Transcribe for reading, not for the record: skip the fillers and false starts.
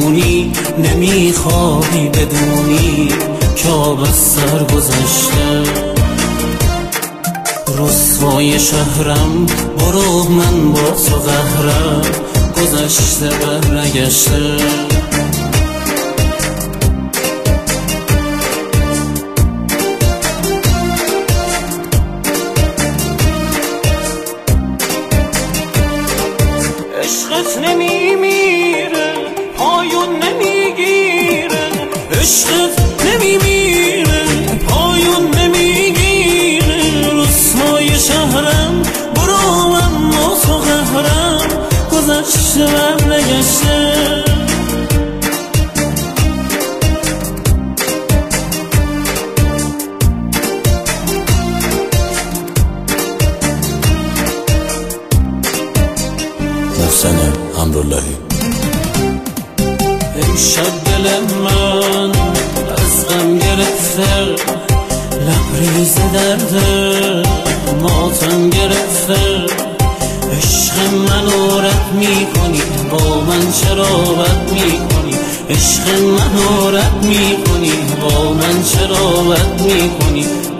میدونی نمیخوای بدونی که آب از سر گذشته. رسوای شهرم برو من با تو قهرم، گذشته برنگشته. عشقت نمیمیره پایون نمیگیره، عشقت نمیمیره پایون نمیگیره. رسوای شهرم برو من با تو قهرم، گذشته برنگشته. محسن امراللهی. امشب دل من از غم گرفته، لبریز درده ماتم گرفته. عشق منو رد میکنی با من چرا بد میکنی، عشق منو رد میکنی با من چرا بد میکنی.